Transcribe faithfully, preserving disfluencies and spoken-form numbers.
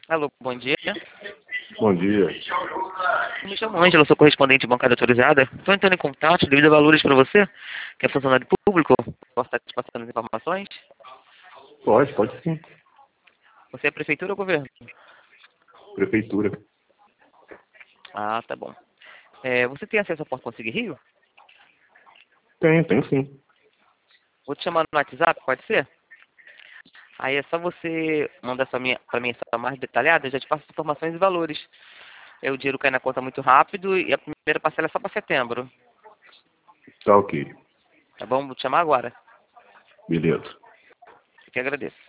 Alô, bom dia. Bom dia. Eu me chamo Ângela, sou correspondente bancária autorizada. Estou entrando em contato devido a valores para você, que é funcionário público. Posso estar te passando as informações? Pode, pode sim. Você é prefeitura ou governo? Prefeitura. Ah, tá bom. É, você tem acesso ao Porto Consigo Rio? Tem, tem sim. Vou te chamar no WhatsApp, pode ser? Aí é só você mandar para mim, pra mim só mais detalhada, eu já te passo as informações e valores. É, o dinheiro cai na conta muito rápido e a primeira parcela é só para setembro. Tá ok. Tá bom? Vou te chamar agora. Beleza. Eu que agradeço.